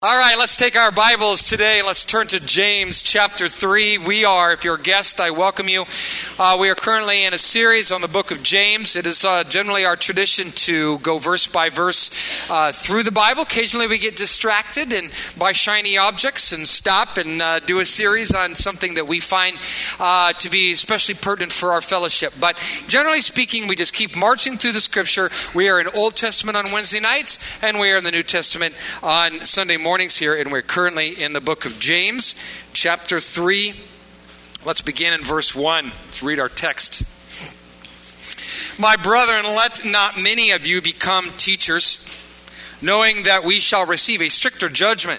All right, let's take our Bibles today and let's turn to James chapter 3. If you're a guest, I welcome you. We are currently in a series on the book of James. It is generally our tradition to go verse by verse through the Bible. Occasionally we get distracted by shiny objects and stop and do a series on something that we find to be especially pertinent for our fellowship. But generally speaking, we just keep marching through the Scripture. We are in Old Testament on Wednesday nights, and we are in the New Testament on Sunday mornings here, and we're currently in the book of James, chapter 3. Let's begin in verse 1. Let's read our text. My brethren, let not many of you become teachers, knowing that we shall receive a stricter judgment.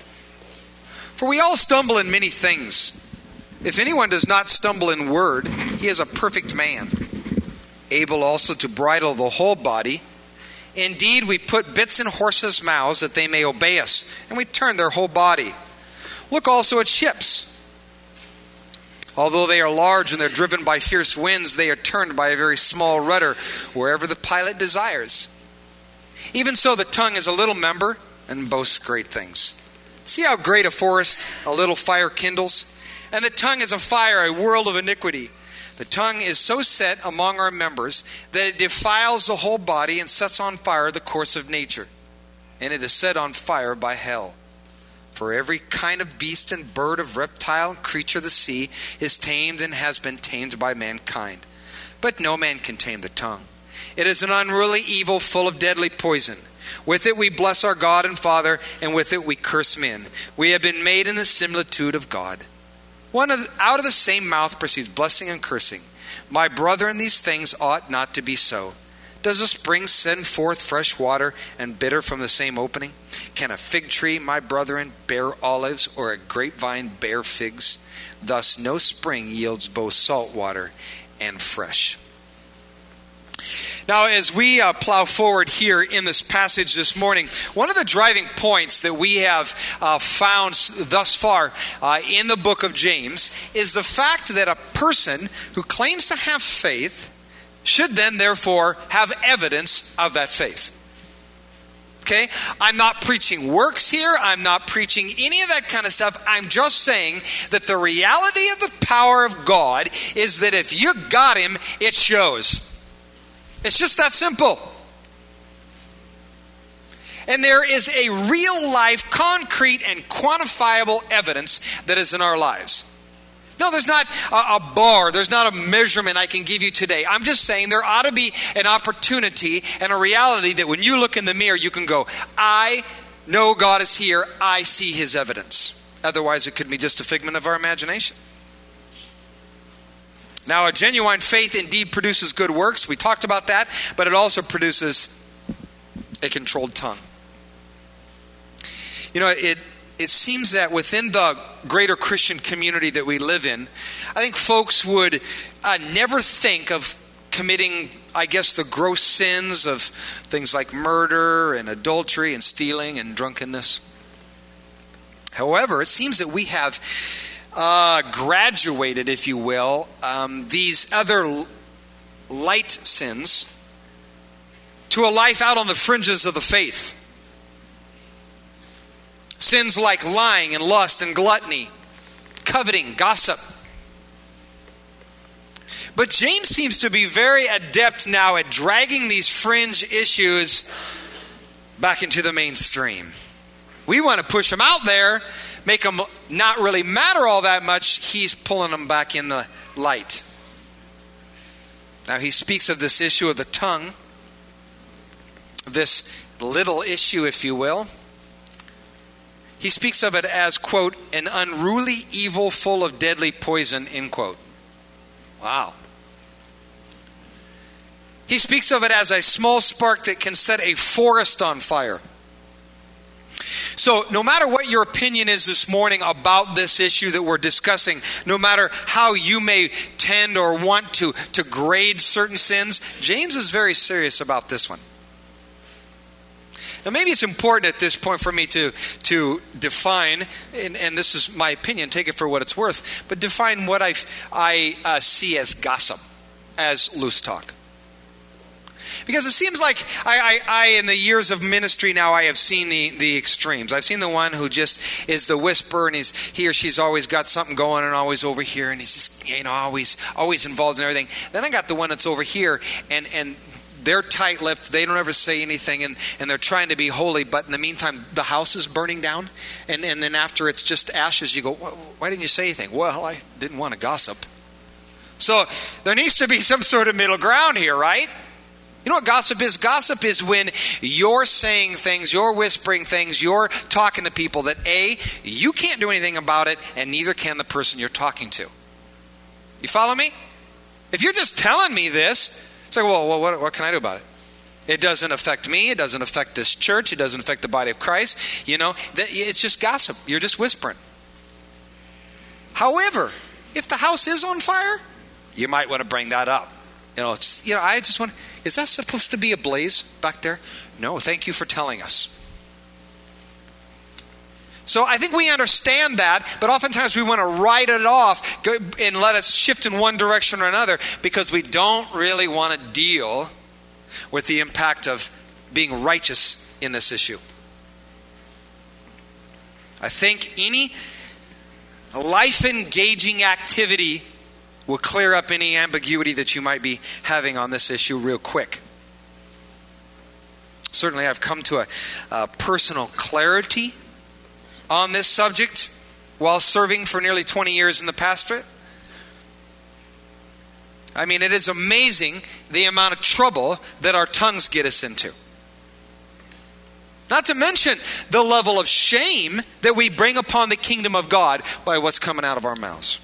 For we all stumble in many things. If anyone does not stumble in word, he is a perfect man, able also to bridle the whole body. Indeed, we put bits in horses' mouths that they may obey us, and we turn their whole body. Look also at ships. Although they are large and they're driven by fierce winds, they are turned by a very small rudder wherever the pilot desires. Even so, the tongue is a little member and boasts great things. See how great a forest a little fire kindles? And the tongue is a fire, a world of iniquity. The tongue is so set among our members that it defiles the whole body and sets on fire the course of nature. And it is set on fire by hell. For every kind of beast and bird, of reptile and creature of the sea is tamed and has been tamed by mankind. But no man can tame the tongue. It is an unruly evil full of deadly poison. With it we bless our God and Father, and with it we curse men. We have been made in the similitude of God. Out of the same mouth proceeds blessing and cursing. My brethren, these things ought not to be so. Does a spring send forth fresh water and bitter from the same opening? Can a fig tree, my brethren, bear olives, or a grapevine bear figs? Thus no spring yields both salt water and fresh. Now, as we plow forward here in this passage this morning, one of the driving points that we have found thus far in the book of James is the fact that a person who claims to have faith should then therefore have evidence of that faith. Okay? I'm not preaching works here. I'm not preaching any of that kind of stuff. I'm just saying that the reality of the power of God is that if you got Him, it shows. It's just that simple. And there is a real life, concrete and quantifiable evidence that is in our lives. No, there's not a bar, there's not a measurement I can give you today. I'm just saying there ought to be an opportunity and a reality that when you look in the mirror, you can go, I know God is here, I see His evidence. Otherwise, it could be just a figment of our imagination. Now, a genuine faith indeed produces good works. We talked about that, but it also produces a controlled tongue. You know, it seems that within the greater Christian community that we live in, I think folks would never think of committing, I guess, the gross sins of things like murder and adultery and stealing and drunkenness. However, it seems that we have graduated, if you will, these other light sins to a life out on the fringes of the faith. Sins like lying and lust and gluttony, coveting, gossip. But James seems to be very adept now at dragging these fringe issues back into the mainstream. We want to push them out there, make them not really matter all that much. He's pulling them back in the light. Now he speaks of this issue of the tongue, this little issue, if you will. He speaks of it as, quote, an unruly evil full of deadly poison, end quote. Wow. He speaks of it as a small spark that can set a forest on fire. So no matter what your opinion is this morning about this issue that we're discussing, no matter how you may tend or want to grade certain sins, James is very serious about this one. Now maybe it's important at this point for me to define, and this is my opinion, take it for what it's worth, but define what I see as gossip, as loose talk. Because it seems like I in the years of ministry now, I have seen the extremes. I've seen the one who just is the whisperer, and he or she's always got something going and always over here, and he's just, always involved in everything. Then I got the one that's over here, and they're tight-lipped. They don't ever say anything, and they're trying to be holy. But in the meantime, the house is burning down. And then after it's just ashes, you go, why didn't you say anything? Well, I didn't want to gossip. So there needs to be some sort of middle ground here, right? You know what gossip is? Gossip is when you're saying things, you're whispering things, you're talking to people that A, you can't do anything about it, and neither can the person you're talking to. You follow me? If you're just telling me this, it's like, well, what can I do about it? It doesn't affect me. It doesn't affect this church. It doesn't affect the body of Christ. It's just gossip. You're just whispering. However, if the house is on fire, you might want to bring that up. I just want, is that supposed to be ablaze back there? No, thank you for telling us. So I think we understand that, but oftentimes we want to write it off and let it shift in one direction or another because we don't really want to deal with the impact of being righteous in this issue. I think any life-engaging activity will clear up any ambiguity that you might be having on this issue real quick. Certainly I've come to a personal clarity on this subject while serving for nearly 20 years in the pastorate. I mean, it is amazing the amount of trouble that our tongues get us into. Not to mention the level of shame that we bring upon the kingdom of God by what's coming out of our mouths.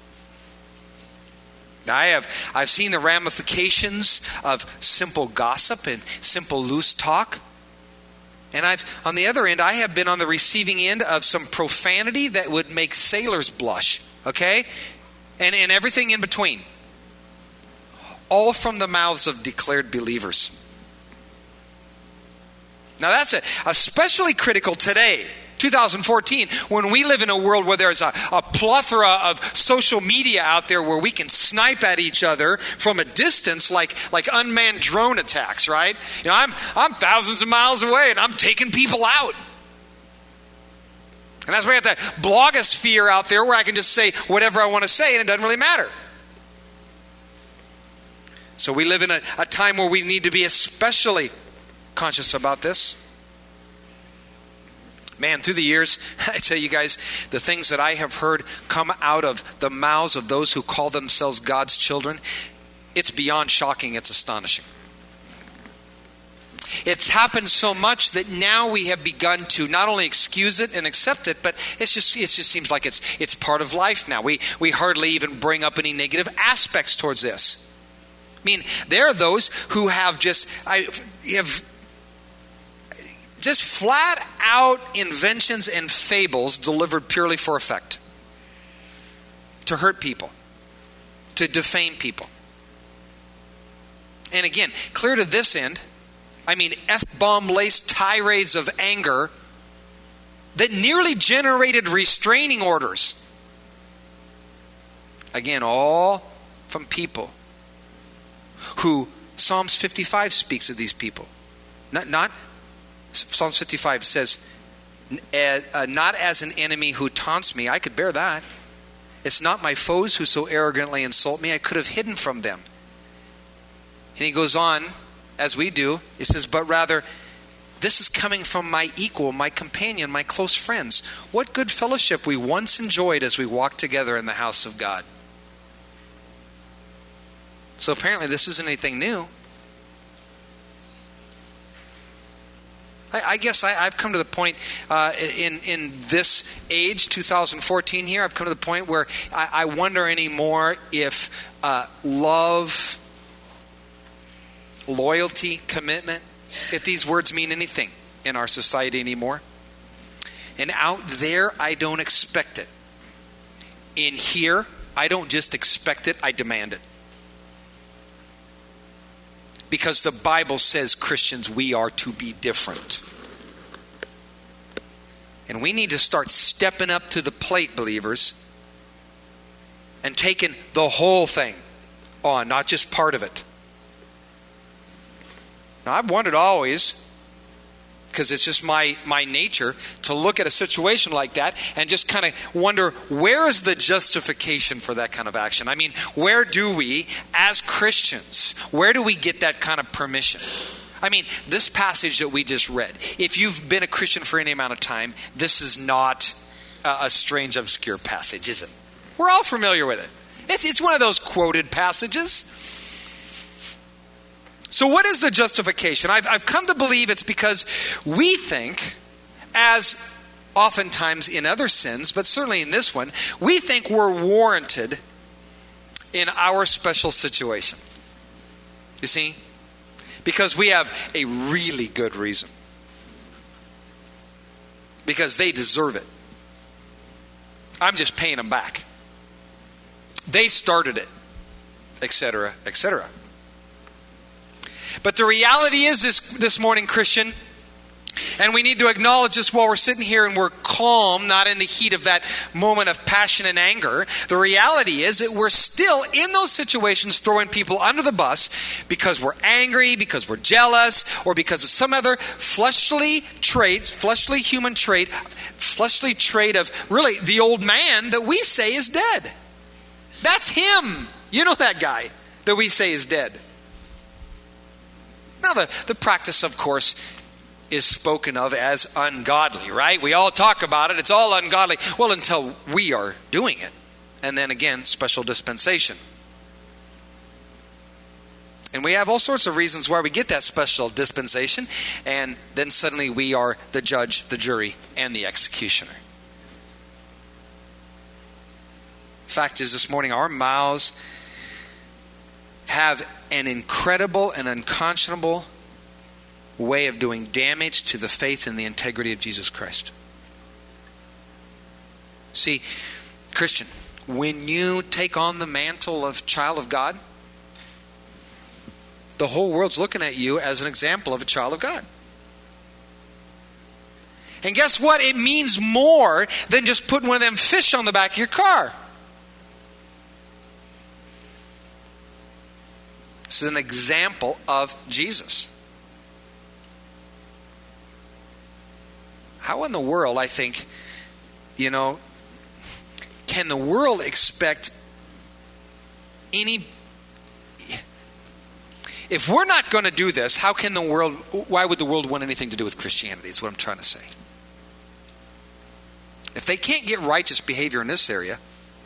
Now, I've seen the ramifications of simple gossip and simple loose talk. And on the other end, I have been on the receiving end of some profanity that would make sailors blush, okay? And everything in between. All from the mouths of declared believers. Now that's especially critical today, 2014, when we live in a world where there's a plethora of social media out there where we can snipe at each other from a distance like unmanned drone attacks, right? I'm thousands of miles away and I'm taking people out. And that's why we have that blogosphere out there where I can just say whatever I want to say and it doesn't really matter. So we live in a time where we need to be especially conscious about this. Man, through the years, I tell you guys, the things that I have heard come out of the mouths of those who call themselves God's children, it's beyond shocking, it's astonishing. It's happened so much that now we have begun to not only excuse it and accept it, but it just seems like it's part of life now. We hardly even bring up any negative aspects towards this. I mean, there are those who have just flat out inventions and fables delivered purely for effect. To hurt people. To defame people. And again, clear to this end, I mean F-bomb laced tirades of anger that nearly generated restraining orders. Again, all from people who Psalms 55 speaks of these people. Not Psalms 55 says, not as an enemy who taunts me. I could bear that. It's not my foes who so arrogantly insult me. I could have hidden from them. And he goes on, as we do, he says, but rather, this is coming from my equal, my companion, my close friends. What good fellowship we once enjoyed as we walked together in the house of God. So apparently this isn't anything new. I guess I've come to the point in this age, 2014 here, I've come to the point where I wonder anymore if love, loyalty, commitment, if these words mean anything in our society anymore. And out there, I don't expect it. In here, I don't just expect it, I demand it. Because the Bible says, Christians, we are to be different. And we need to start stepping up to the plate, believers, and taking the whole thing on, not just part of it. Now, I've wondered always, because it's just my nature, to look at a situation like that and just kind of wonder, where is the justification for that kind of action? I mean, where do we, as Christians, where do we get that kind of permission? I mean, this passage that we just read, if you've been a Christian for any amount of time, this is not a strange, obscure passage, is it? We're all familiar with it. It's one of those quoted passages. So what is the justification? I've come to believe it's because we think, as oftentimes in other sins, but certainly in this one, we think we're warranted in our special situation. You see? Because we have a really good reason. Because they deserve it. I'm just paying them back. They started it, etc., etc. But the reality is this morning, Christian, and we need to acknowledge this while we're sitting here and we're calm, not in the heat of that moment of passion and anger. The reality is that we're still in those situations throwing people under the bus because we're angry, because we're jealous, or because of some other fleshly human trait of really the old man that we say is dead. That's him. You know that guy that we say is dead. Now, the practice, of course, is spoken of as ungodly, right? We all talk about it. It's all ungodly. Well, until we are doing it. And then again, special dispensation. And we have all sorts of reasons why we get that special dispensation. And then suddenly we are the judge, the jury, and the executioner. Fact is, this morning, our mouths have an incredible and unconscionable way of doing damage to the faith and the integrity of Jesus Christ. See, Christian, when you take on the mantle of child of God, the whole world's looking at you as an example of a child of God. And guess what? It means more than just putting one of them fish on the back of your car. This is an example of Jesus. How in the world, I think, can the world expect any... If we're not going to do this, why would the world want anything to do with Christianity, is what I'm trying to say. If they can't get righteous behavior in this area,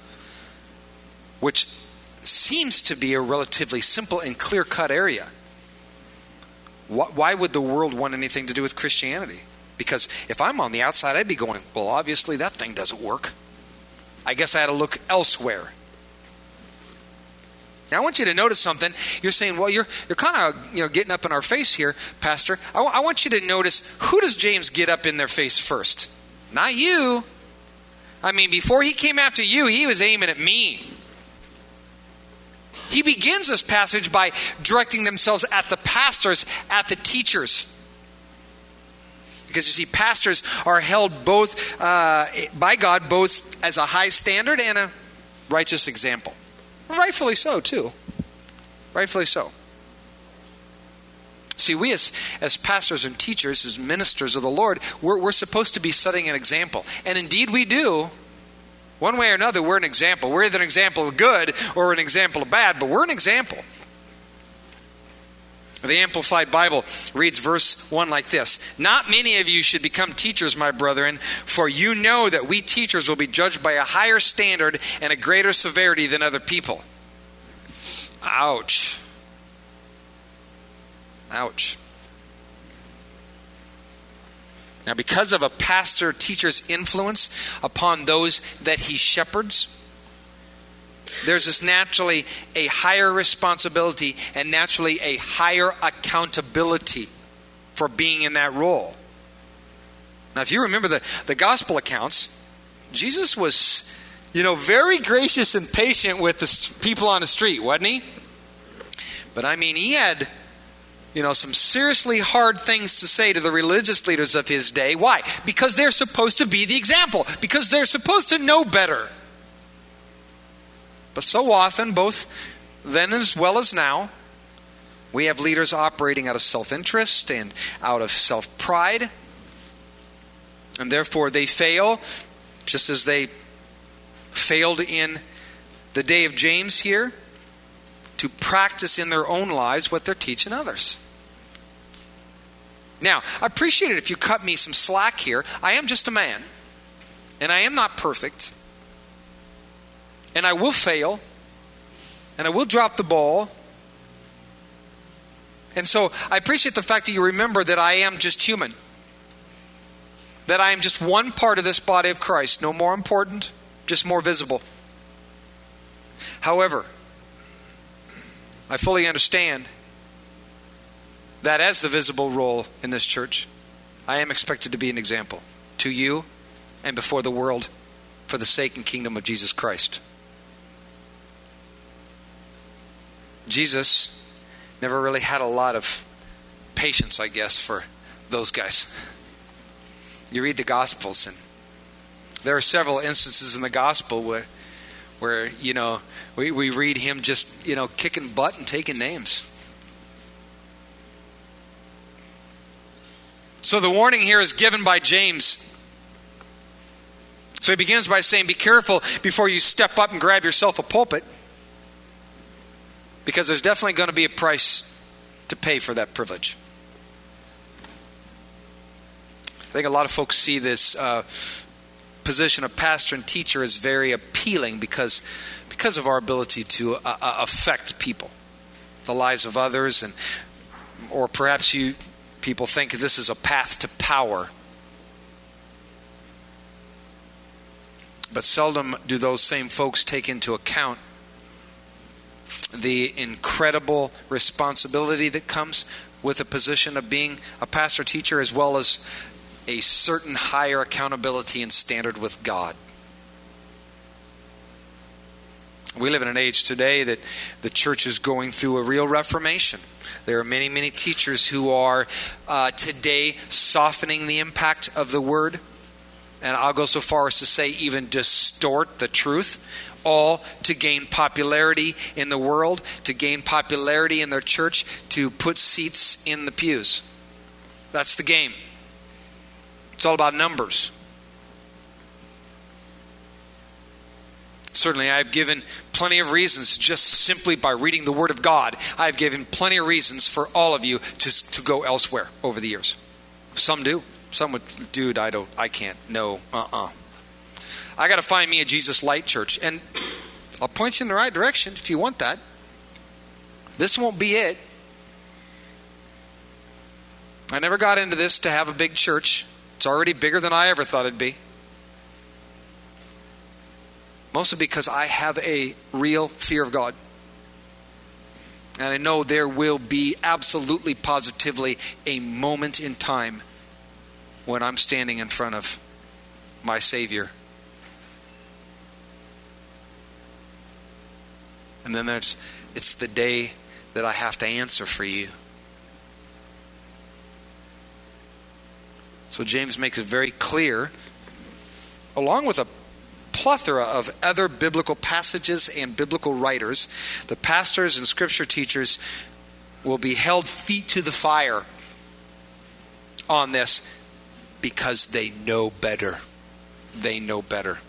which seems to be a relatively simple and clear-cut area, why would the world want anything to do with Christianity? Because if I'm on the outside, I'd be going, well, obviously that thing doesn't work. I guess I had to look elsewhere. Now, I want you to notice something. You're saying, well, you're kind of getting up in our face here, Pastor. I want you to notice, who does James get up in their face first? Not you. I mean, before he came after you, he was aiming at me. He begins this passage by directing themselves at the pastors, at the teachers. Because you see, pastors are held both by God, both as a high standard and a righteous example. Rightfully so, too. Rightfully so. See, we as pastors and teachers, as ministers of the Lord, we're supposed to be setting an example. And indeed we do. One way or another, we're an example. We're either an example of good or an example of bad, but we're an example. The Amplified Bible reads verse 1 like this: "Not many of you should become teachers, my brethren, for you know that we teachers will be judged by a higher standard and a greater severity than other people." Ouch. Ouch. Now, because of a pastor-teacher's influence upon those that he shepherds, there's this naturally a higher responsibility and naturally a higher accountability for being in that role. Now, if you remember the gospel accounts, Jesus was, very gracious and patient with the people on the street, wasn't he? But I mean, he had, some seriously hard things to say to the religious leaders of his day. Why? Because they're supposed to be the example. Because they're supposed to know better. But so often, both then as well as now, We have leaders operating out of self-interest and out of self-pride. And therefore they fail, just as they failed in the day of James here, to practice in their own lives what they're teaching others. Now, I appreciate it if you cut me some slack here. I am just a man, and I am not perfect, and I will fail, and I will drop the ball. And so I appreciate the fact that you remember that I am just human, that I am just one part of this body of Christ, no more important, just more visible. However, I fully understand that as the visible role in this church, I am expected to be an example to you and before the world for the sake and kingdom of Jesus Christ. Jesus never really had a lot of patience, I guess, for those guys. You read the Gospels, and there are several instances in the Gospel where we read him just, kicking butt and taking names. So the warning here is given by James. So he begins by saying, be careful before you step up and grab yourself a pulpit, because there's definitely going to be a price to pay for that privilege. I think a lot of folks see this position of pastor and teacher as very appealing because of our ability to affect people, the lives of others, or perhaps people think this is a path to power. But seldom do those same folks take into account the incredible responsibility that comes with a position of being a pastor teacher, as well as a certain higher accountability and standard with God. We live in an age today that the church is going through a real reformation. There are many, many teachers who are today softening the impact of the word. And I'll go so far as to say even distort the truth, all to gain popularity in the world, to gain popularity in their church, to put seats in the pews. That's the game. It's all about numbers. Certainly, I've given plenty of reasons just simply by reading the Word of God. I've given plenty of reasons for all of you to go elsewhere over the years. Some do. Some would, dude, I can't. No, I got to find me a Jesus Light church. And I'll point you in the right direction if you want that. This won't be it. I never got into this to have a big church. It's already bigger than I ever thought it'd be. Mostly because I have a real fear of God. And I know there will be absolutely, positively a moment in time when I'm standing in front of my Savior. And then it's the day that I have to answer for you. So James makes it very clear, along with a plethora of other biblical passages and biblical writers, the pastors and scripture teachers will be held feet to the fire on this because they know better. They know better.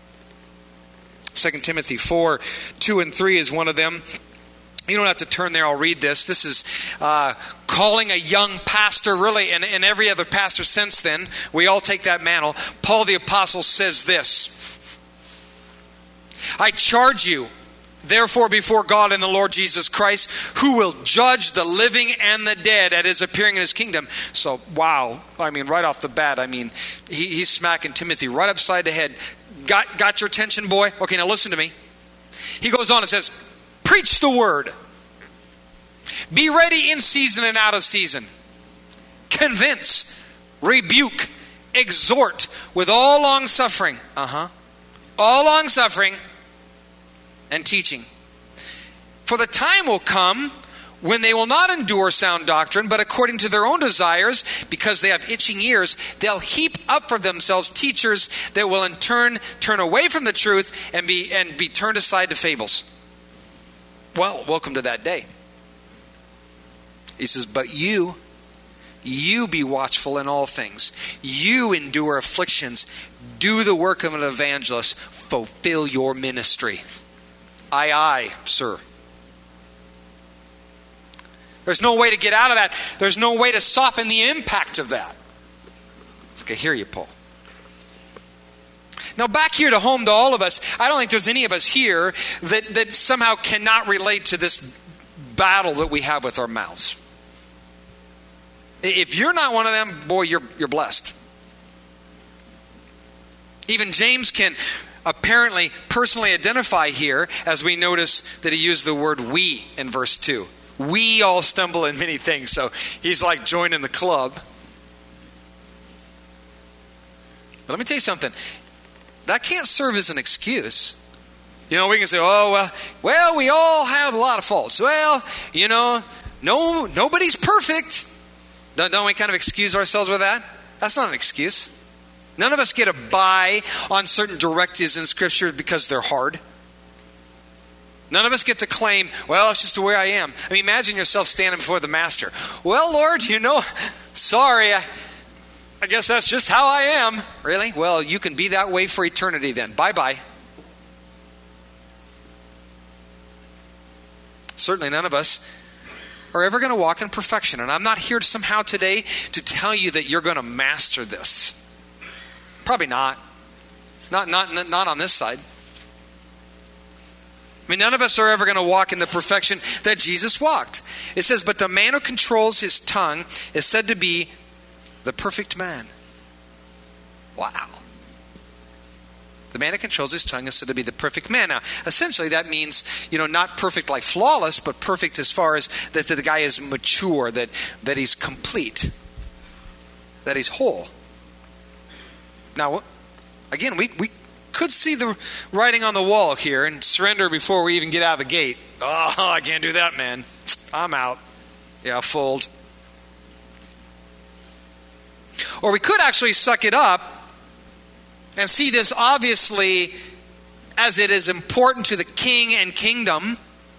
2 Timothy 4:2-3 is one of them. You don't have to turn there. I'll read this. This is calling a young pastor, really, and every other pastor since then. We all take that mantle. Paul the Apostle says this: I charge you, therefore, before God and the Lord Jesus Christ, who will judge the living and the dead at his appearing in his kingdom. So, wow. Right off the bat, he's smacking Timothy right upside the head. Got your attention, boy? Okay, now listen to me. He goes on and says, preach the word. Be ready in season and out of season. Convince, rebuke, exhort with all long suffering. All long suffering and teaching. For the time will come when they will not endure sound doctrine, but according to their own desires, because they have itching ears, they'll heap up for themselves teachers that will in turn turn away from the truth and be turned aside to fables. Well, welcome to that day. He says, but you be watchful in all things. You endure afflictions. Do the work of an evangelist. Fulfill your ministry. Aye, sir. There's no way to get out of that. There's no way to soften the impact of that. It's like, I hear you, Paul. Now back here to home to all of us, I don't think there's any of us here that somehow cannot relate to this battle that we have with our mouths. If you're not one of them, boy, you're blessed. Even James can apparently personally identify here, as we notice that he used the word we in verse 2. We all stumble in many things, so he's like joining the club. But let me tell you something. That can't serve as an excuse. We can say, oh, well, we all have a lot of faults. Well, nobody's perfect. Don't we kind of excuse ourselves with that? That's not an excuse. None of us get a buy on certain directives in Scripture because they're hard. None of us get to claim, well, it's just the way I am. I mean, imagine yourself standing before the Master. Well, Lord, sorry, I guess that's just how I am. Really? Well, you can be that way for eternity then. Bye-bye. Certainly none of us are ever going to walk in perfection. And I'm not here somehow today to tell you that you're going to master this. Probably not. Not on this side. I mean, none of us are ever going to walk in the perfection that Jesus walked. It says, but the man who controls his tongue is said to be the perfect man. Wow. The man who controls his tongue is said to be the perfect man. Now, essentially that means, not perfect like flawless, but perfect as far as that the guy is mature, that he's complete, that he's whole. Now, again, we could see the writing on the wall here and surrender before we even get out of the gate. Oh, I can't do that, man. I'm out. Yeah, fold. Or we could actually suck it up and see this obviously as it is important to the king and kingdom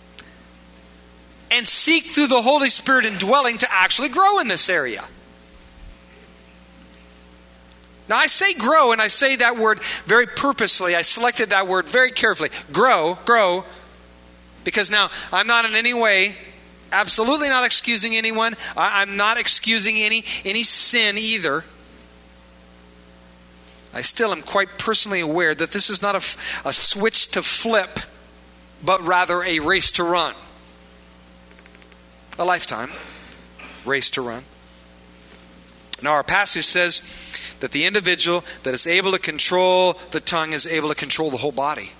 and seek through the Holy Spirit indwelling to actually grow in this area. Now I say grow, and I say that word very purposely. I selected that word very carefully. Grow, because now I'm not in any way, absolutely not excusing anyone. I'm not excusing any sin either. I still am quite personally aware that this is not a switch to flip, but rather a race to run. A lifetime race to run. Now our passage says that the individual that is able to control the tongue is able to control the whole body.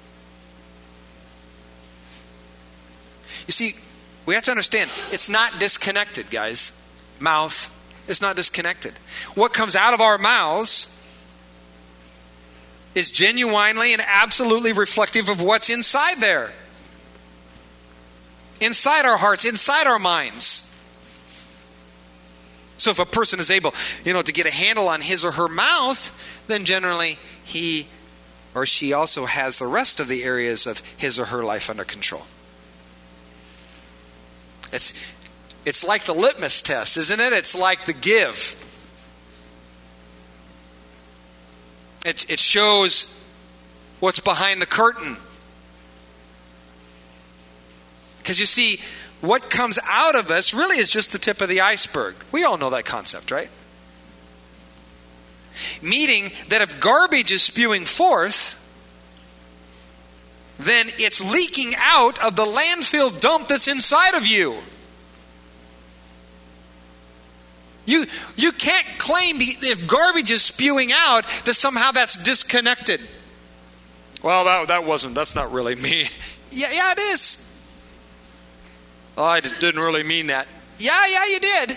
You see, we have to understand, it's not disconnected, guys. Mouth, it's not disconnected. What comes out of our mouths is genuinely and absolutely reflective of what's inside there. Inside our hearts, inside our minds. So if a person is able, to get a handle on his or her mouth, then generally he or she also has the rest of the areas of his or her life under control. It's like the litmus test, isn't it? It's like the give. It shows what's behind the curtain. Because you see, what comes out of us really is just the tip of the iceberg. We all know that concept, right? Meaning that if garbage is spewing forth, then it's leaking out of the landfill dump that's inside of you. You can't claim if garbage is spewing out that somehow that's disconnected. Well, that's not really me. Yeah, it is. Oh, I didn't really mean that. Yeah, you did.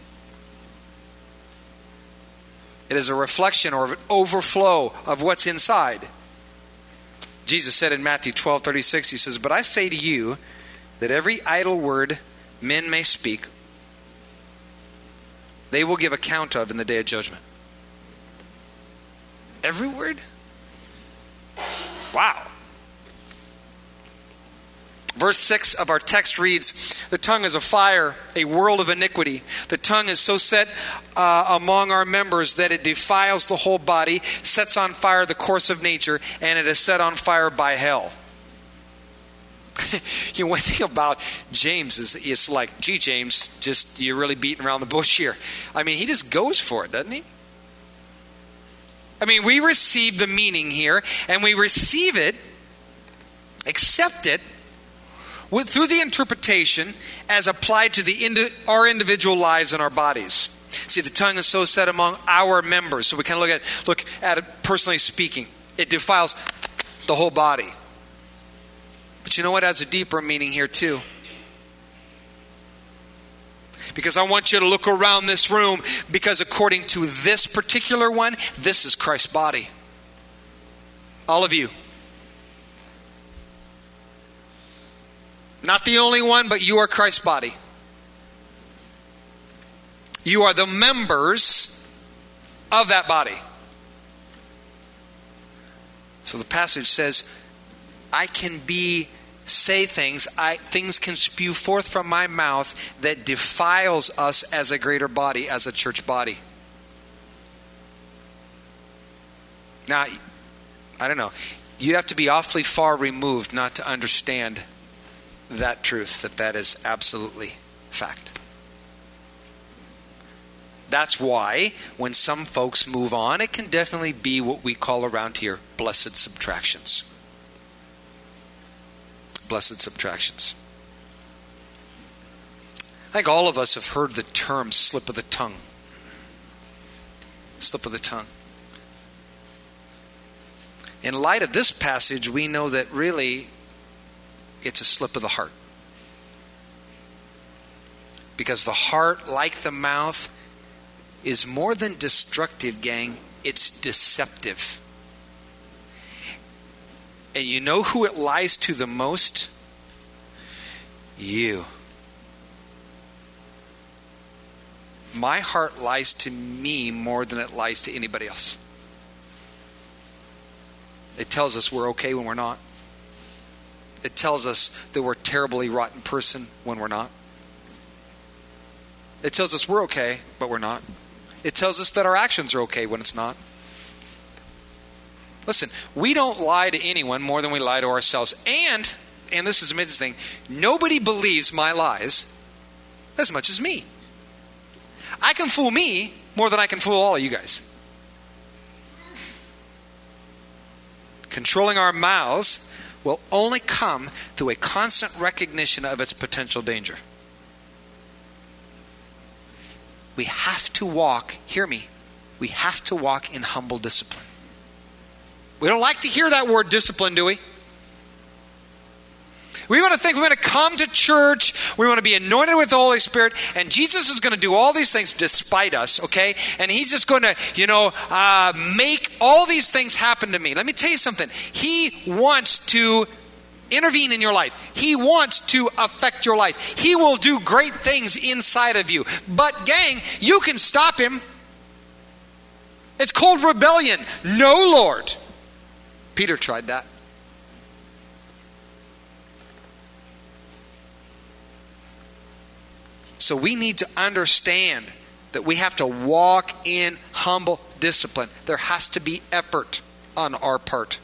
It is a reflection or an overflow of what's inside. Jesus said in Matthew 12:36, he says, but I say to you that every idle word men may speak, they will give account of in the day of judgment. Every word? Wow. Verse 6 of our text reads, the tongue is a fire, a world of iniquity. The tongue is so set among our members that it defiles the whole body, sets on fire the course of nature, and it is set on fire by hell. One thing about James is it's like, gee, James, just you're really beating around the bush here. I mean, he just goes for it, doesn't he? I mean, we receive the meaning here, and we receive it, accept it, through the interpretation as applied to our individual lives and our bodies. See, the tongue is so set among our members. So we kind of look at it personally speaking. It defiles the whole body. But you know what has a deeper meaning here too? Because I want you to look around this room, because according to this particular one, this is Christ's body. All of you. Not the only one, but you are Christ's body. You are the members of that body. So the passage says, I can say things, things can spew forth from my mouth that defiles us as a greater body, as a church body. Now, I don't know. You'd have to be awfully far removed not to understand that truth, that is absolutely fact. That's why when some folks move on, it can definitely be what we call around here blessed subtractions. Blessed subtractions. I think all of us have heard the term slip of the tongue. Slip of the tongue. In light of this passage, we know that really it's a slip of the heart. Because the heart, like the mouth, is more than destructive, gang. It's deceptive. And you know who it lies to the most? You. My heart lies to me more than it lies to anybody else. It tells us we're okay when we're not. It tells us that we're a terribly rotten person when we're not. It tells us we're okay, but we're not. It tells us that our actions are okay when it's not. Listen, we don't lie to anyone more than we lie to ourselves. And this is the amazing thing, nobody believes my lies as much as me. I can fool me more than I can fool all of you guys. Controlling our mouths will only come through a constant recognition of its potential danger. We have to walk, hear me, we have to walk in humble discipline. We don't like to hear that word discipline, do we? We want to think we're going to come to church, we want to be anointed with the Holy Spirit, and Jesus is going to do all these things despite us, okay? And he's just going to, make all these things happen to me. Let me tell you something. He wants to intervene in your life. He wants to affect your life. He will do great things inside of you. But gang, you can stop him. It's called rebellion. No, Lord. Peter tried that. So we need to understand that we have to walk in humble discipline. There has to be effort on our part.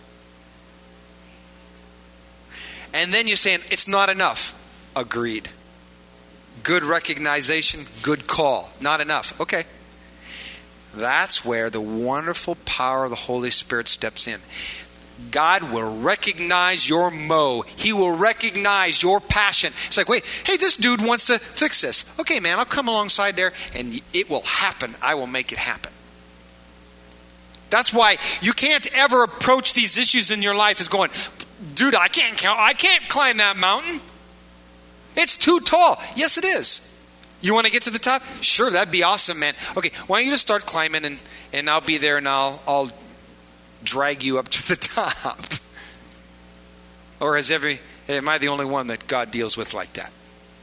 And then you're saying, it's not enough. Agreed. Good recognition, good call. Not enough. Okay. That's where the wonderful power of the Holy Spirit steps in. God will recognize your mo. He will recognize your passion. It's like, wait, hey, this dude wants to fix this. Okay, man, I'll come alongside there and it will happen. I will make it happen. That's why you can't ever approach these issues in your life as going, dude, I can't climb that mountain. It's too tall. Yes, it is. You want to get to the top? Sure, that'd be awesome, man. Okay, why don't you just start climbing and I'll be there and I'll drag you up to the top. Or am I the only one that God deals with like that?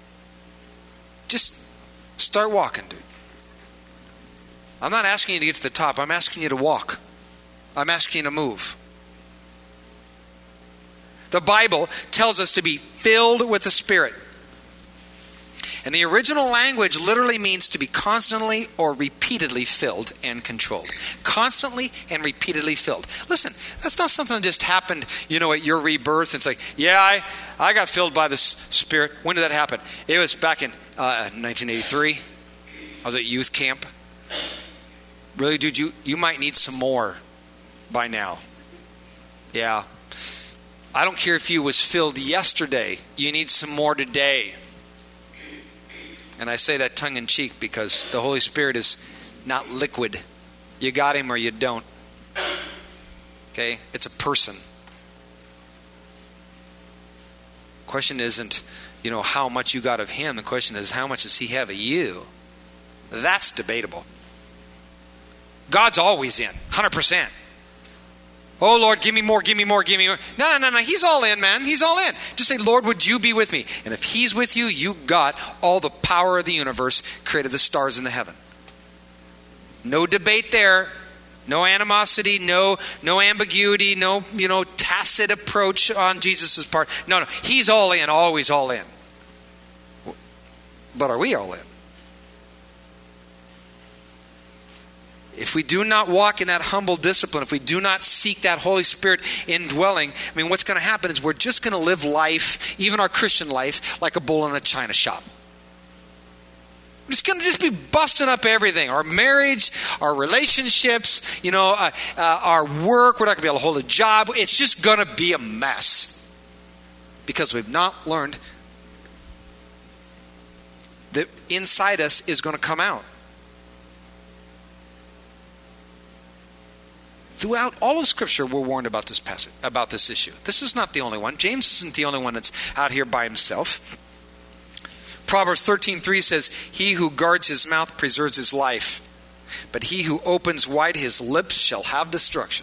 Just start walking, dude. I'm not asking you to get to the top. I'm asking you to walk. I'm asking you to move. The Bible tells us to be filled with the Spirit. And the original language literally means to be constantly or repeatedly filled and controlled. Constantly and repeatedly filled. Listen, that's not something that just happened, at your rebirth. It's like, yeah, I got filled by the Spirit. When did that happen? It was back in 1983. I was at youth camp. Really, dude, you might need some more by now. Yeah. I don't care if you was filled yesterday. You need some more today. And I say that tongue-in-cheek because the Holy Spirit is not liquid. You got him or you don't. Okay? It's a person. The question isn't, how much you got of him. The question is, how much does he have of you? That's debatable. God's always in, 100%. Oh, Lord, give me more, give me more, give me more. No. He's all in, man. He's all in. Just say, Lord, would you be with me? And if he's with you, you got all the power of the universe, created the stars in the heaven. No debate there. No animosity, no ambiguity, no, tacit approach on Jesus' part. No. He's all in, always all in. But are we all in? If we do not walk in that humble discipline, if we do not seek that Holy Spirit indwelling, what's going to happen is we're just going to live life, even our Christian life, like a bull in a china shop. We're just going to be busting up everything. Our marriage, our relationships, our work. We're not going to be able to hold a job. It's just going to be a mess. Because we've not learned that inside us is going to come out. Throughout all of Scripture, we're warned about this passage, about this issue. This is not the only one. James isn't the only one that's out here by himself. Proverbs 13:3 says, "He who guards his mouth preserves his life, but he who opens wide his lips shall have destruction."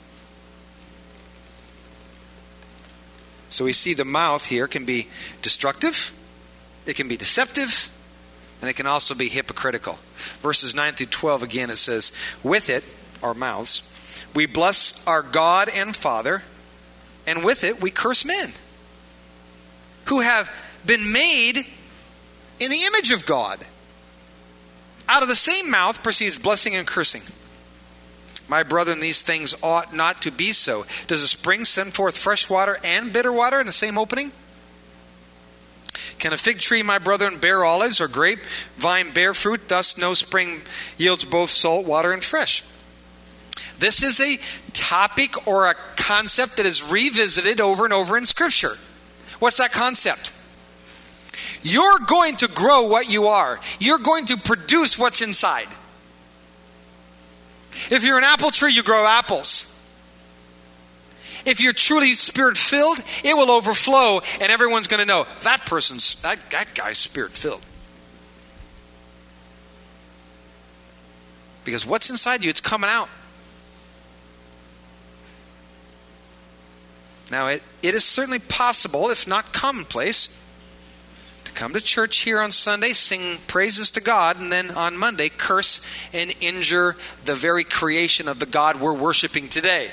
So we see the mouth here can be destructive, it can be deceptive, and it can also be hypocritical. Verses 9 through 12 again, it says, "With it," our mouths, "we bless our God and Father, and with it we curse men who have been made in the image of God. Out of the same mouth proceeds blessing and cursing. My brethren, these things ought not to be so. Does a spring send forth fresh water and bitter water in the same opening? Can a fig tree, my brethren, bear olives, or grapevine bear fruit? Thus no spring yields both salt water and fresh." This is a topic or a concept that is revisited over and over in Scripture. What's that concept? You're going to grow what you are. You're going to produce what's inside. If you're an apple tree, you grow apples. If you're truly Spirit-filled, it will overflow, and everyone's going to know that guy's Spirit-filled. Because what's inside you, it's coming out. Now, it is certainly possible, if not commonplace, to come to church here on Sunday, sing praises to God, and then on Monday curse and injure the very creation of the God we're worshiping today.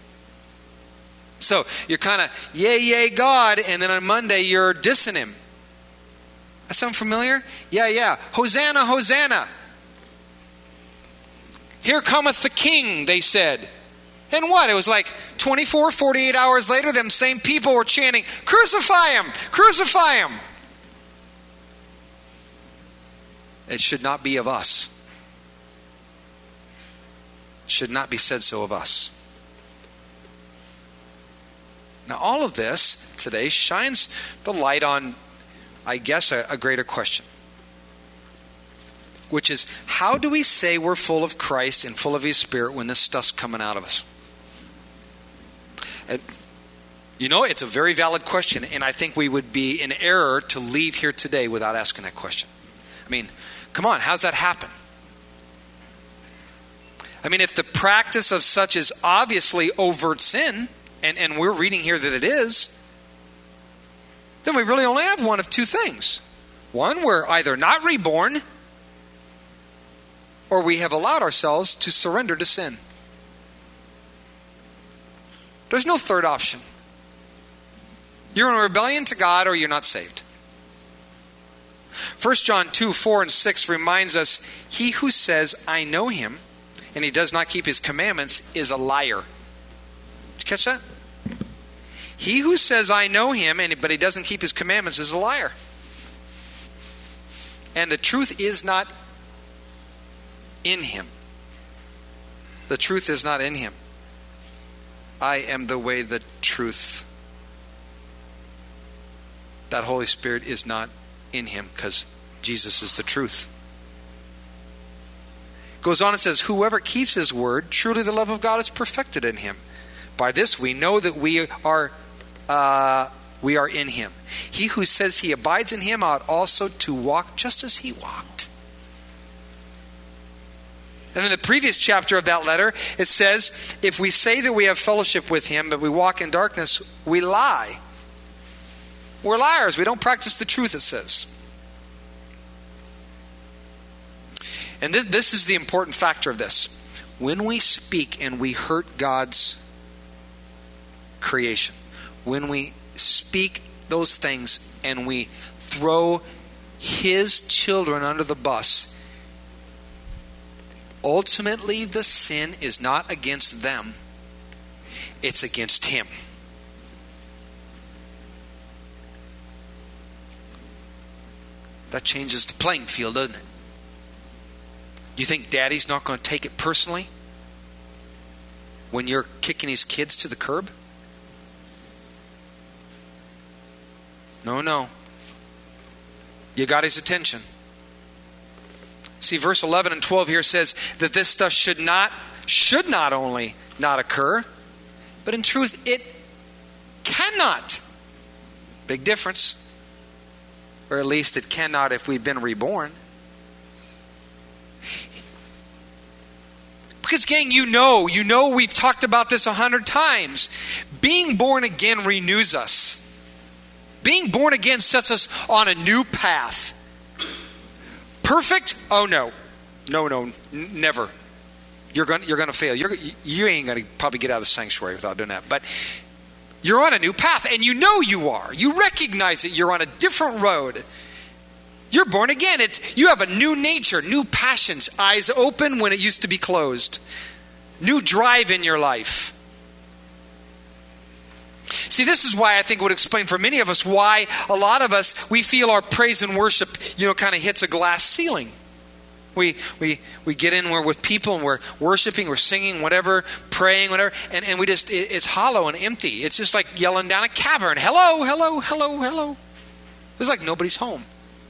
So you're kind of, yay, God, and then on Monday you're dissing him. That sound familiar? Yeah. Hosanna, Hosanna. Here cometh the King, they said. And what? It was like 24, 48 hours later, them same people were chanting, "Crucify him! Crucify him!" It should not be of us. It should not be said so of us. Now, all of this today shines the light on, I guess, a greater question, which is, how do we say we're full of Christ and full of His Spirit when this stuff's coming out of us? And, it's a very valid question, and I think we would be in error to leave here today without asking that question. Come on, how's that happen? If the practice of such is obviously overt sin, and we're reading here that it is, then we really only have one of two things. One, we're either not reborn, or we have allowed ourselves to surrender to sin. There's no third option. You're in rebellion to God or you're not saved. 1 John 2, 4 and 6 reminds us, he who says, I know him, and he does not keep his commandments is a liar. Did you catch that? He who says, I know him, but he doesn't keep his commandments is a liar. And the truth is not in him. The truth is not in him. I am the way, the truth. That Holy Spirit is not in him because Jesus is the truth. Goes on and says, whoever keeps his word, truly the love of God is perfected in him. By this we know that we are in him. He who says he abides in him ought also to walk just as he walked. And in the previous chapter of that letter, it says, if we say that we have fellowship with him, but we walk in darkness, we lie. We're liars. We don't practice the truth, it says. And this is the important factor of this. When we speak and we hurt God's creation, when we speak those things and we throw his children under the bus, ultimately the sin is not against them, it's against him. That changes the playing field, doesn't it? You think daddy's not going to take it personally when you're kicking his kids to the curb? No. You got his attention. See, verse 11 and 12 here says that this stuff should not only not occur, but in truth it cannot. Big difference. Or at least it cannot if we've been reborn. Because gang, you know we've talked about this 100 times. Being born again renews us. Being born again sets us on a new path. Perfect? Oh no, never. You're going to fail. You ain't going to probably get out of the sanctuary without doing that. But you're on a new path, and you know you are. You recognize it. You're on a different road. You're born again. You have a new nature, new passions, eyes open when it used to be closed. New drive in your life. See, this is why I think it would explain for many of us why a lot of us, we feel our praise and worship, kind of hits a glass ceiling. We get in, we're with people and we're worshiping, we're singing, whatever, praying, whatever, and we just, it's hollow and empty. It's just like yelling down a cavern. Hello, hello, hello, hello. It's like nobody's home.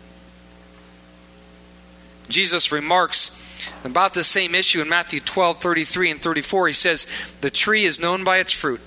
Jesus remarks about the same issue in Matthew 12, 33 and 34. He says, the tree is known by its fruit.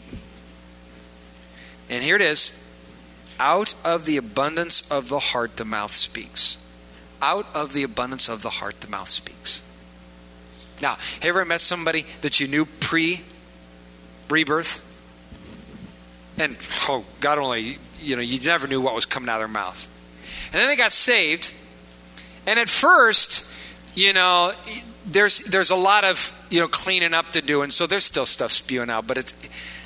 And here it is. Out of the abundance of the heart, the mouth speaks. Out of the abundance of the heart, the mouth speaks. Now, have you ever met somebody that you knew pre-rebirth? And, God only, you never knew what was coming out of their mouth. And then they got saved. And at first, there's a lot of, cleaning up to do. And so there's still stuff spewing out. But it's,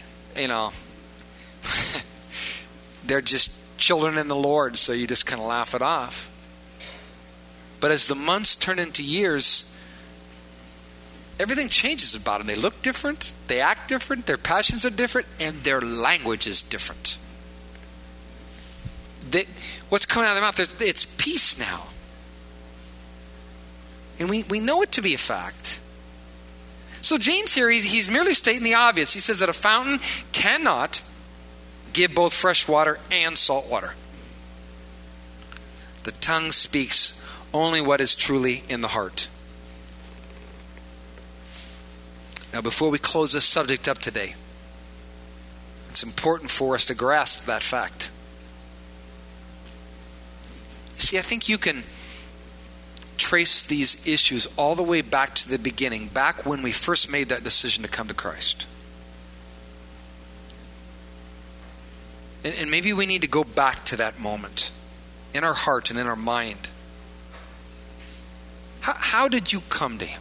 they're just children in the Lord. So you just kind of laugh it off. But as the months turn into years, everything changes about them. They look different, they act different, their passions are different, and their language is different. What's coming out of their mouth, it's peace now. And we know it to be a fact. So James here, he's merely stating the obvious. He says that a fountain cannot give both fresh water and salt water. The tongue speaks only what is truly in the heart. Now, before we close this subject up today, it's important for us to grasp that fact. See, I think you can trace these issues all the way back to the beginning, back when we first made that decision to come to Christ. And maybe we need to go back to that moment in our heart and in our mind. How did you come to Him?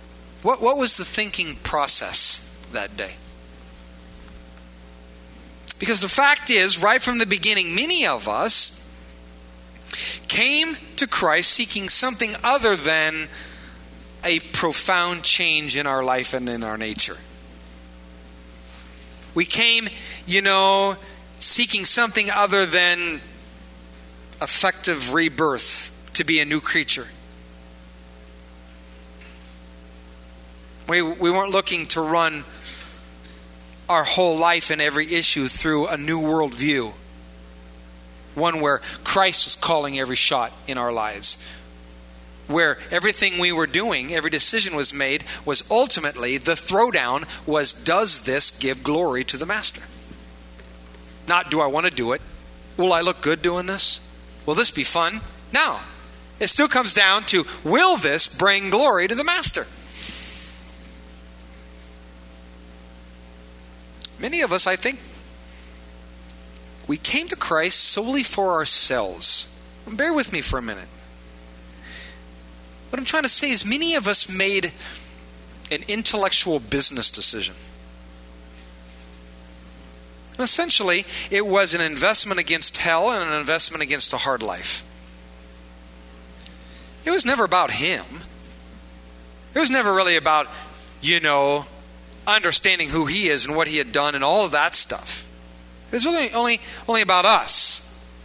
What was the thinking process that day? Because the fact is, right from the beginning, many of us came to Christ seeking something other than a profound change in our life and in our nature. We came, seeking something other than effective rebirth, to be a new creature. We weren't looking to run our whole life and every issue through a new worldview. One where Christ was calling every shot in our lives. Where everything we were doing, every decision was made, was ultimately, the throwdown was, does this give glory to the Master? Not, do I want to do it? Will I look good doing this? Will this be fun? No. It still comes down to, will this bring glory to the Master? Many of us, I think, we came to Christ solely for ourselves. Bear with me for a minute. What I'm trying to say is many of us made an intellectual business decision. And essentially, it was an investment against hell and an investment against a hard life. It was never about him. It was never really about, understanding who he is and what he had done and all of that stuff. It was really only about us.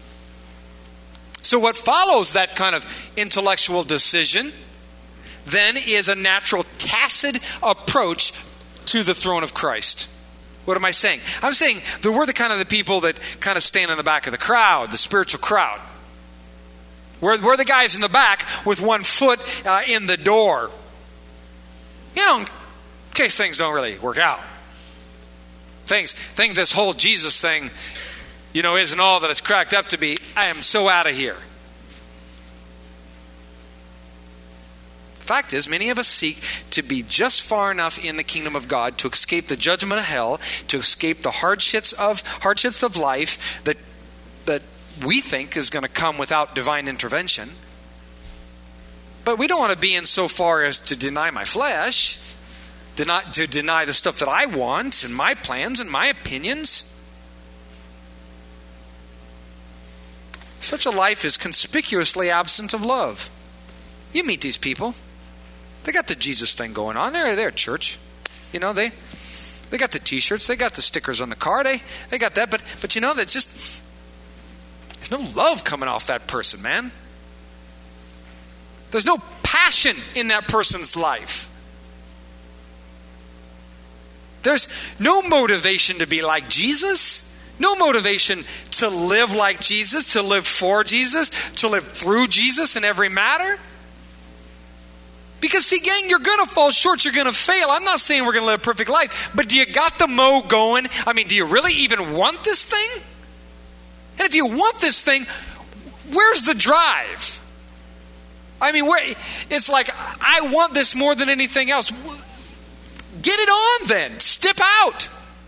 So what follows that kind of intellectual decision then is a natural tacit approach to the throne of Christ. What am I saying? I'm saying that we're the people that kind of stand in the back of the crowd, the spiritual crowd. We're the guys in the back with one foot in the door. In case things don't really work out. Think this whole Jesus thing, isn't all that it's cracked up to be. I am so out of here. The fact is, many of us seek to be just far enough in the kingdom of God to escape the judgment of hell, to escape the hardships of life that we think is going to come without divine intervention. But we don't want to be in so far as to deny my flesh, to deny the stuff that I want and my plans and my opinions. Such a life is conspicuously absent of love. You meet these people. They got the Jesus thing going on. They're at church. They got the t-shirts. They got the stickers on the car. They got that. But that's just, there's no love coming off that person, man. There's no passion in that person's life. There's no motivation to be like Jesus. No motivation to live like Jesus, to live for Jesus, to live through Jesus in every matter. Because see, gang, you're going to fall short. You're going to fail. I'm not saying we're going to live a perfect life. But do you got the mo going? Do you really even want this thing? And if you want this thing, where's the drive? It's like, I want this more than anything else. Get it on then. Step out.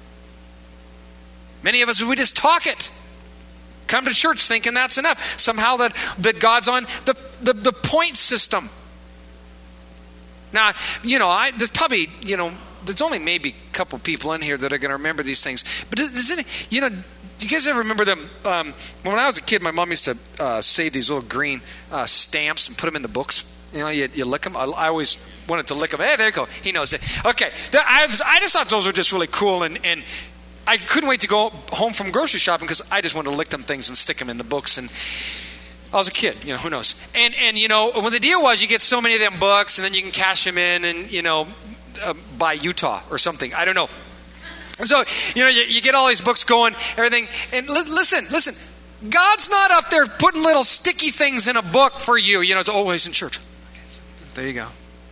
Many of us, we just talk it. Come to church thinking that's enough. Somehow that God's on the point system. Now, there's probably, there's only maybe a couple people in here that are going to remember these things. But do you guys ever remember them? When I was a kid, my mom used to save these little green stamps and put them in the books. You lick them. I always wanted to lick them. Hey, there you go. He knows it. Okay. I just thought those were just really cool. And I couldn't wait to go home from grocery shopping because I just wanted to lick them things and stick them in the books. And I was a kid, who knows? And when the deal was you get so many of them books and then you can cash them in and, buy Utah or something. I don't know. And so, you get all these books going, everything. And listen. God's not up there putting little sticky things in a book for you. It's always in church. There you go.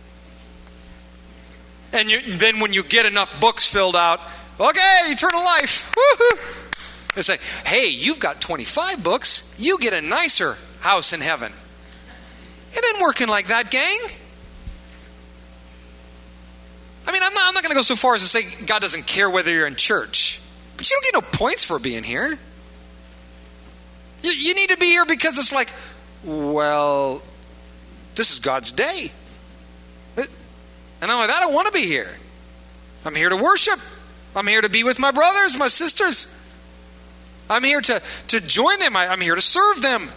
And then when you get enough books filled out, okay, eternal life. Woo-hoo. They say, hey, you've got 25 books. You get a nicer house in heaven. It ain't working like that, gang. I'm not going to go so far as to say God doesn't care whether you're in church. But you don't get no points for being here. You need to be here because it's like, well, this is God's day. And I'm like, I don't want to be here. I'm here to worship. I'm here to be with my brothers, my sisters. I'm here to join them. I'm here to serve them.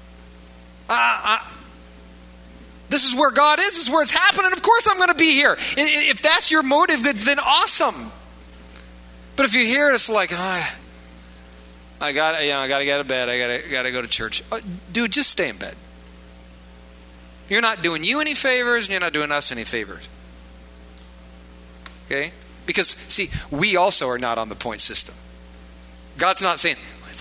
This is where God is. This is where it's happening. Of course I'm going to be here. If that's your motive, then awesome. But if you're here and it's like, I got to get out of bed. I got to go to church. Dude, just stay in bed. You're not doing you any favors, and you're not doing us any favors. Okay? Because, see, we also are not on the point system. God's not saying,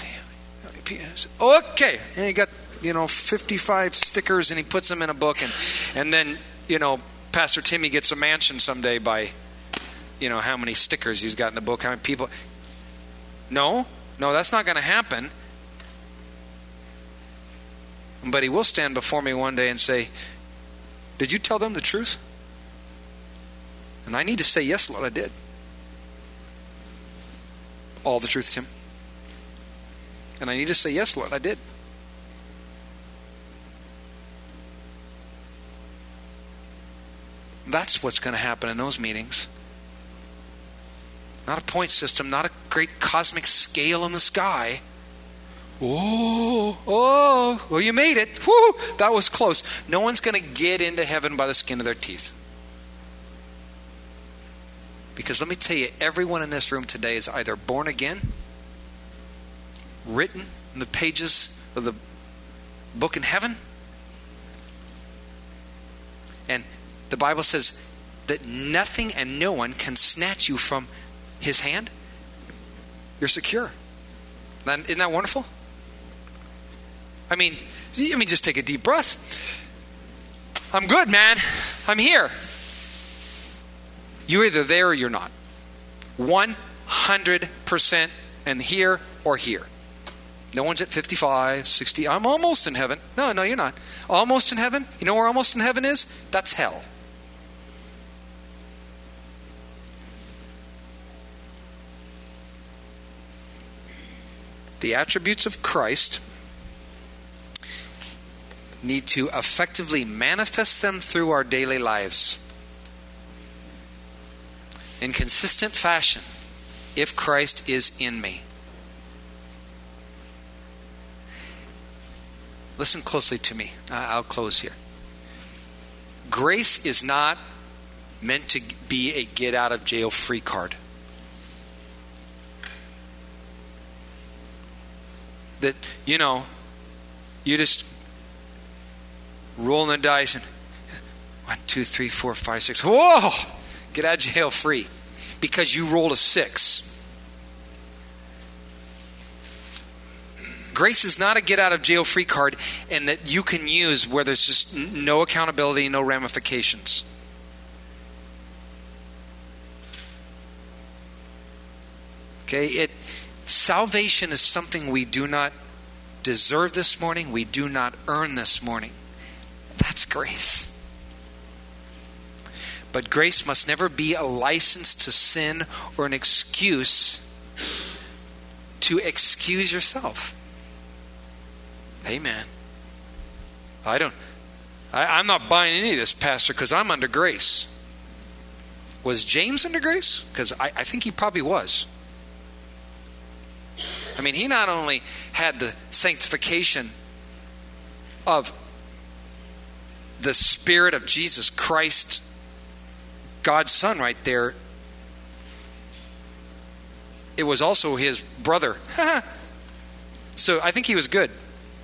okay, and he got 55 stickers and he puts them in a book, and then Pastor Timmy gets a mansion someday by how many stickers he's got in the book, how many people. No, that's not going to happen. But he will stand before me one day and say, did you tell them the truth? And I need to say, yes, Lord, I did. All the truth, Tim. And I need to say, yes, Lord, I did. That's what's going to happen in those meetings. Not a point system, not a great cosmic scale in the sky. Well, you made it. Woo, that was close. No one's going to get into heaven by the skin of their teeth. Because let me tell you, everyone in this room today is either born again, written in the pages of the book in heaven, and the Bible says that nothing and no one can snatch you from his hand. You're secure. Isn't that wonderful? I mean, just take a deep breath. I'm good, man. I'm here. You're either there or you're not. 100% and here or here. No one's at 55, 60. I'm almost in heaven. No, you're not. Almost in heaven? You know where almost in heaven is? That's hell. The attributes of Christ need to effectively manifest them through our daily lives in consistent fashion if Christ is in me. Listen closely to me. I'll close here. Grace is not meant to be a get out of jail free card. That, you just rolling the dice and 1, 2, 3, 4, 5, 6. Whoa! Get out of jail free because you rolled a 6. Grace is not a get out of jail free card and that you can use where there's just no accountability, no ramifications. Okay, salvation is something we do not deserve this morning. We do not earn this morning. That's grace. But grace must never be a license to sin or an excuse to excuse yourself. Amen. I'm not buying any of this, Pastor, because I'm under grace. Was James under grace? Because I think he probably was. He not only had the sanctification of the Spirit of Jesus Christ, God's Son right there, it was also his brother. So I think he was good.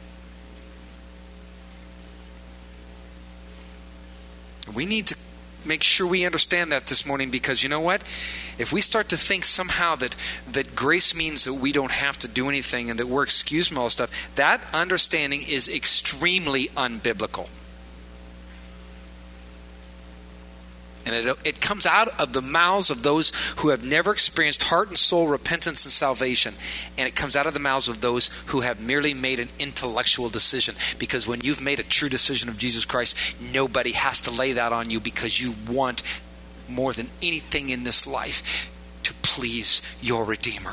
We need to make sure we understand that this morning, because you know what? If we start to think somehow that grace means that we don't have to do anything and that we're excused from all stuff, that understanding is extremely unbiblical. And it comes out of the mouths of those who have never experienced heart and soul repentance and salvation. And it comes out of the mouths of those who have merely made an intellectual decision. Because when you've made a true decision of Jesus Christ, nobody has to lay that on you, because you want more than anything in this life to please your Redeemer,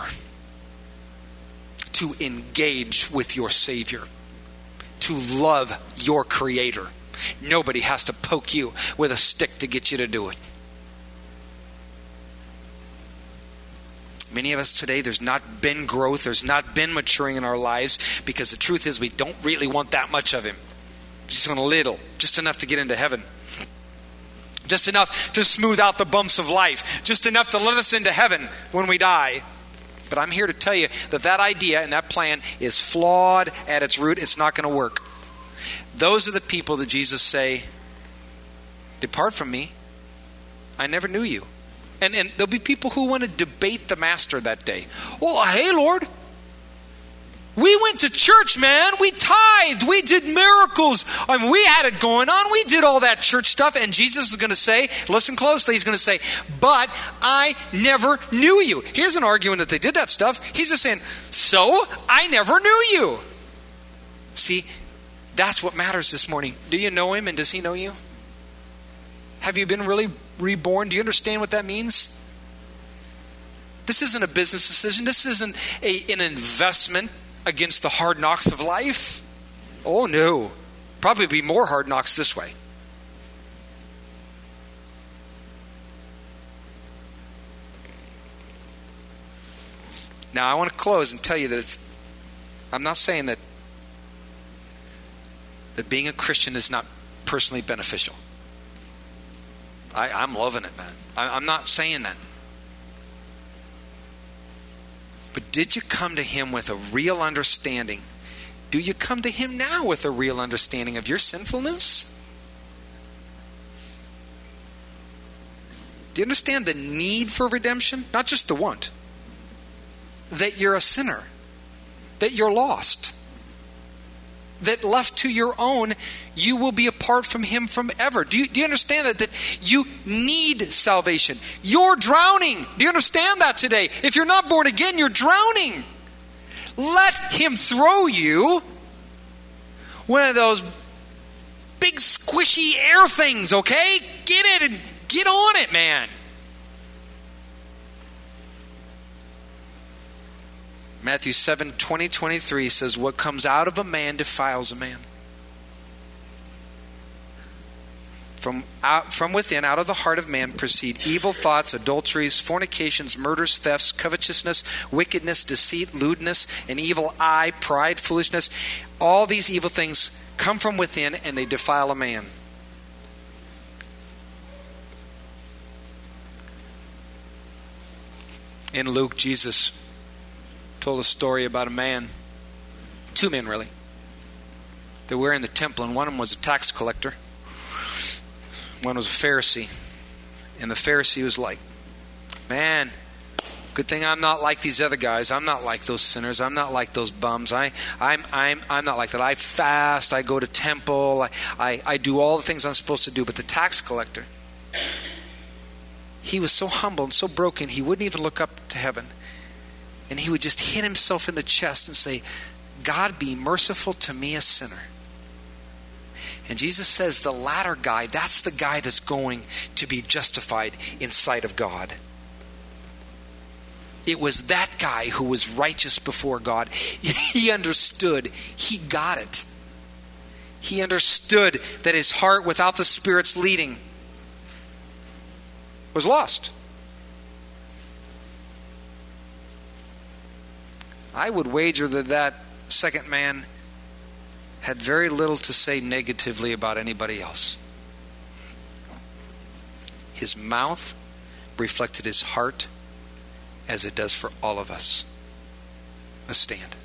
to engage with your Savior, to love your Creator. Nobody has to poke you with a stick to get you to do it. Many of us today, there's not been growth, there's not been maturing in our lives, because the truth is we don't really want that much of him. Just want a little, just enough to get into heaven. Just enough to smooth out the bumps of life. Just enough to let us into heaven when we die. But I'm here to tell you that that idea and that plan is flawed at its root. It's not going to work. Those are the people that Jesus say, depart from me, I never knew you. And there'll be people who want to debate the master that day. Oh, hey, Lord. We went to church, man. We tithed. We did miracles. I mean, we had it going on. We did all that church stuff. And Jesus is going to say, listen closely, he's going to say, but I never knew you. He isn't arguing that they did that stuff. He's just saying, so I never knew you. See, that's what matters this morning. Do you know him and does he know you? Have you been really reborn? Do you understand what that means? This isn't a business decision. This isn't an investment against the hard knocks of life. Oh no. Probably be more hard knocks this way. Now I want to close and tell you that I'm not saying that being a Christian is not personally beneficial. I'm loving it, man. I'm not saying that. But did you come to him with a real understanding? Do you come to him now with a real understanding of your sinfulness? Do you understand the need for redemption? Not just the want. That you're a sinner. That you're lost. That left to your own, you will be apart from him forever. Do you understand that you need salvation? You're drowning. Do you understand that today? If you're not born again, you're drowning. Let him throw you one of those big squishy air things, okay? Get it and get on it, man. Matthew 7:20-23 says, what comes out of a man defiles a man. From within, out of the heart of man, proceed evil thoughts, adulteries, fornications, murders, thefts, covetousness, wickedness, deceit, lewdness, an evil eye, pride, foolishness. All these evil things come from within and they defile a man. In Luke, Jesus told a story about a man, two men really, that were in the temple, and one of them was a tax collector. One was a Pharisee. And the Pharisee was like, man, good thing I'm not like these other guys. I'm not like those sinners. I'm not like those bums. I'm not like that. I fast. I go to temple. I do all the things I'm supposed to do. But the tax collector, he was so humble and so broken, he wouldn't even look up to heaven. And he would just hit himself in the chest and say, God, be merciful to me, a sinner. And Jesus says the latter guy, that's the guy that's going to be justified in sight of God. It was that guy who was righteous before God. He understood. He got it. He understood that his heart without the Spirit's leading was lost. I would wager that second man had very little to say negatively about anybody else. His mouth reflected his heart as it does for all of us. Let's stand.